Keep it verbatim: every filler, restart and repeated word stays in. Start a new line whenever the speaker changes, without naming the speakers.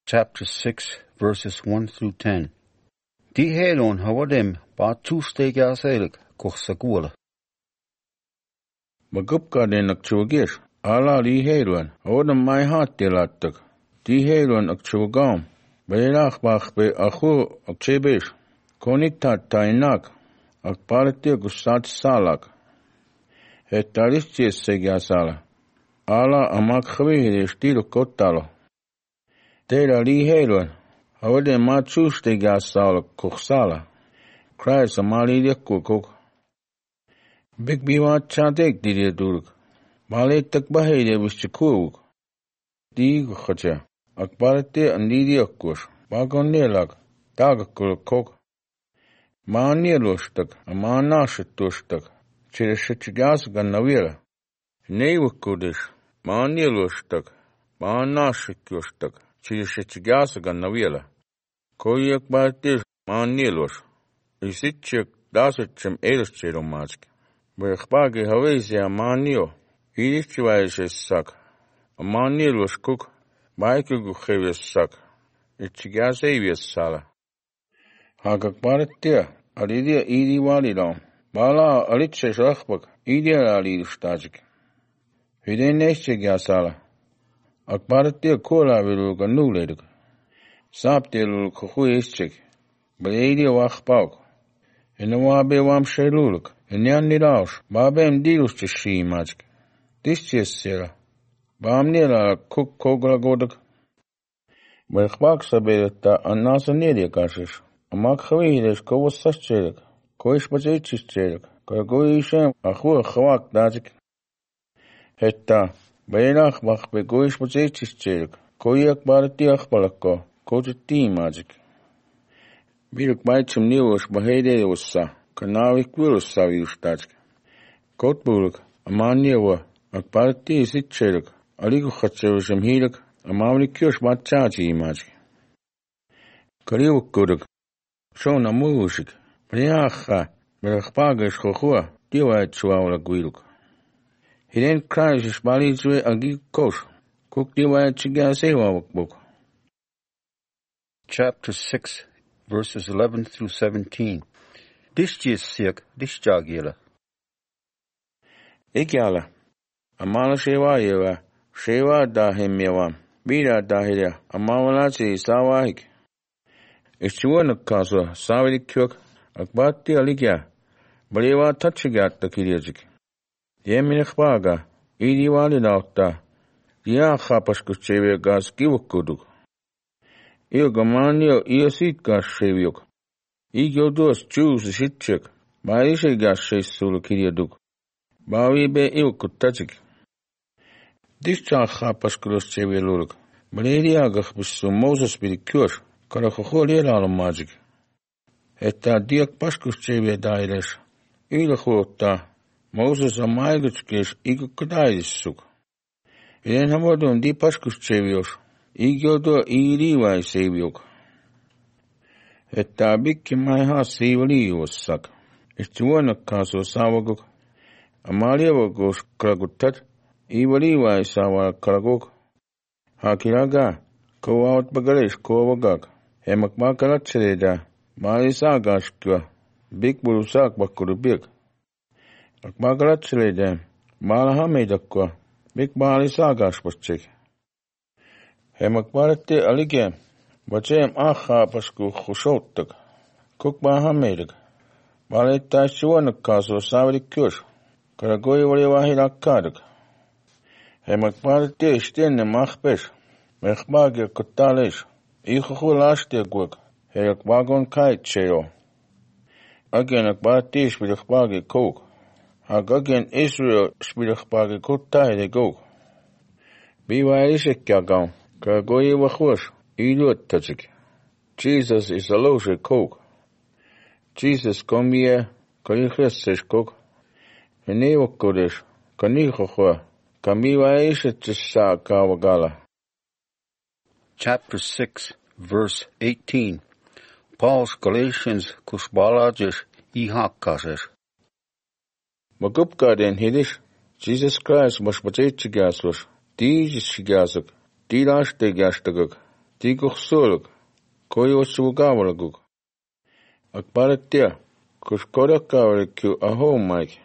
chapter six, verses one through ten. Di helon hawadem ba tuusteg aselig kochsagula.
Magupkaden akchugir, ala li helon, hawadem mai hat delatag. Di helon akchugam, beirach bach be achu akchebish, konitat tainak, akparete gusat salak. Het taristies segasala. Ala amak khwihir stilo kotalo. Tera li helon, hawadem ma tuusteg asala kochsala. Kruis amali lekukuk. Big biwa chatek diye duruk. Bale tak bahire wischikuk. Di khacha. Akbarate andidi akkush. Bagon nelak. Tagakul kok. Ma nelostak. Ma nashitustak. Chirishchigas ganavira. Neiwakudish. Ma nelostak. Ma nashikustak. Chirishchigas ganavira. Koyak bartish ma nelosh. Isitchik dasitchim elschiromachk. Bergbage havezi amanio. Irichwaish sak. Amanilus cook. Baikugu heavies sak. Ichigas avies sala. Hagak baratia. Alidia idi walidom. Bala aliches achbak. Idia alidustajik. Hidden nestigasala. Akbaratia kola viluga nuledig. Saptil kuhuischik. Baledia wachpauk. En de wabe wam sheluluk. En jan niet aus. Babem dilus te shimajk. Disjes sera. Bam nila kuk kogla godak. Bergbak sabeta anasa nedia kashish. Amak khawihilish ko was sascherek. Ko ish bajichcherek. Ko go ishem achu khawak dajik. Hetta. Beirach bach be go ish bajichcherek. Ko yak barati akhbalakko. Ko jati majik. Biruk baitchum niush bahede ussa. Kanavik virus saviustajk. Kotbuluk. Amanyewa. Akbarati isitcherek. Aligu khatchevisham hilik. Amavni kyosh matchachi imajk. Kariuk kudak. Shona mushik. Priacha. Berachpagish chochua. Diwait chuawla guiluk. Hiden kraishish balizwe agi kosh. Kuk diwait chigasewa wakbuk.
Chapter six, verses eleven through seventeen. Disjes siek, disjagila.
Ikyala. Amala shewa yewa. Shewa dahim yewa. Bira dahilya. Amawalachi sawahik. Ishchuanak kaso. Savidik kyok. Akbati alikya. Balewa tachigat takiriyajik. Yeminik baga. Idi wali nautta. Diya khapashkus chewe gas kivukuduk. Iyo gamanyo iyo sit gas shevyok. Igyo dos choose shitchik. Baishe gas shesulu kiriyaduk. Bawi be iyo kutajik. Discha khapashkus chewe luluk. Baleri agach bisu Moses birikyur. Karakholi alamajik. Etta diak pashkus chewe dairesh. Ila khota. Moses amaygutskish igu kudayisuk. Iden hamadun di pashkus chevyosh. Igyo do iriwai sevyok. Etta bikki maiha sivali wassak. Ishtuanak kaso sawaguk. Amaliyavagos kragutat. Ivaliwai sawa kraguk. Hakiraga. Kowawat bagalish kowagak. Hemak makalatchereda. Malisagashkwa. Bik burusak bakurubik. Akmagalatchereda. Malahamedakwa. Bik balisagashpachik. Hemak barate alige. Bachem aha pasku khushotak. Kuk bahamedak. Baleta shuanak kaso savidik kush. Karagoy wali wahid akkadak. Hemak barate stenne machpesh. Mechbagir kotalish. Ikhu lashte gwek. Heyak bagon kait chero. Again akbarate shbidachbagi kok. Hag again Israel shbidachbagi kotai de go. Biwa ishek yagam. Karagoy wachush. Ilut tajik. Jesus is a loge kok. Jesus kom je. Karichesish kok. Henewak kodesh. Kanichochwa. Kamiwa ishek tisa kawagala.
Chapter six, verse eighteen. Paul's Galatians kushbalajish ihakasesh.
Magupkaden hidish. Jesus Christ mashbachit chigaslush. Dijis chigasuk. Dilash de gashtaguk. Tikoh suluk, koi otsu kavalakuk. Ak palettia, kus kodak kavalakku aho maik.